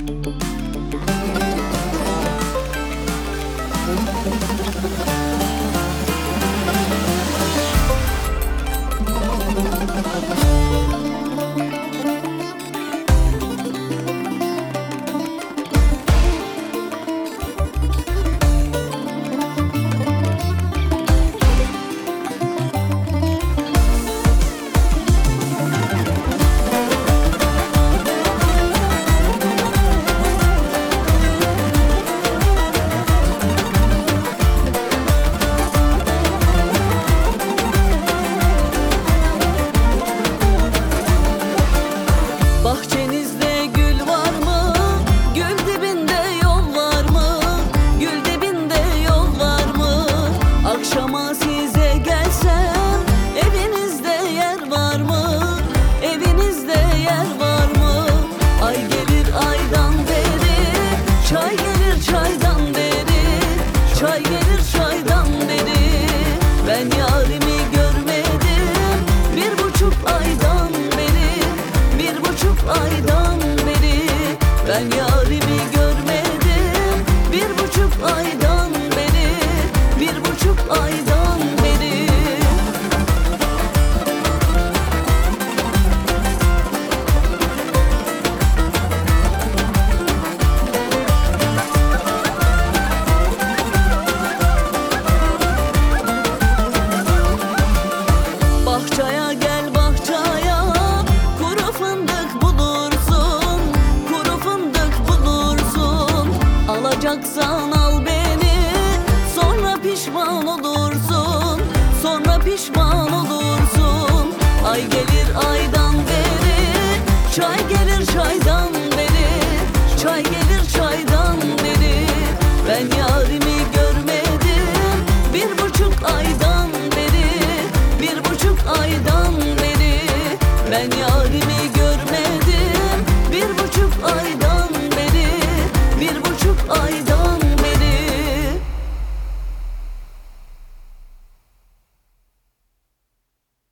Bahçenizde gül var mı? Gül dibinde yol var mı? Gül dibinde yol var mı? Akşama size gelsem evinizde yer var mı? Evinizde yer var mı? Ay gelir aydan beri, çay gelir çaydan beri, çay gelir çaydan beri. Ben yarimi görmedim 1,5 aydan beri, 1,5 aydan beri. Ben yarimi görmedim 1,5 aydan beri, 1,5 aydan beri. Bahçaya gel bahçaya, kuru fındık bulursun, kuru fındık bulursun. Alacaksan al beni, sonra pişman olursun, sonra pişman olursun. Ay gelir aydan beri, çay gelir çaydan beri, çay gelir çaydan beri. Ben yarimi görmedim 1,5 aydan beri, 1,5 aydan beri. Ben yarimi görmedim 1,5 aydan beri, 1,5 aydan